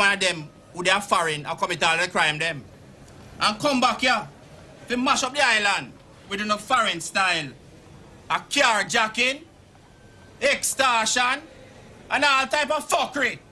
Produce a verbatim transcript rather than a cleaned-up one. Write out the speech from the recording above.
one of them who they are foreign and commit all the crime them. And come back here, to mash up the island with enough foreign style. A carjacking, extortion, and all type of fuckery.